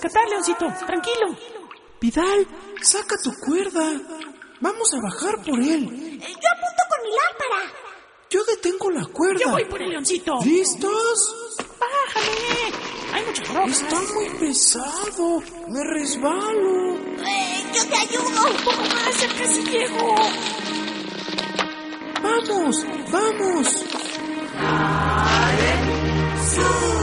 rescatar, Leoncito. Tranquilo. Vidal, saca tu cuerda. Vamos a bajar por él. Yo apunto con mi lámpara. Yo detengo la cuerda. Yo voy por el Leoncito. ¿Listos? Bájame. Hay muchas rocas. Está muy pesado. Me resbalo. Yo te ayudo. Un poco más, ya casi llego. ¡Vamos! ¡Vamos! ¡Sube!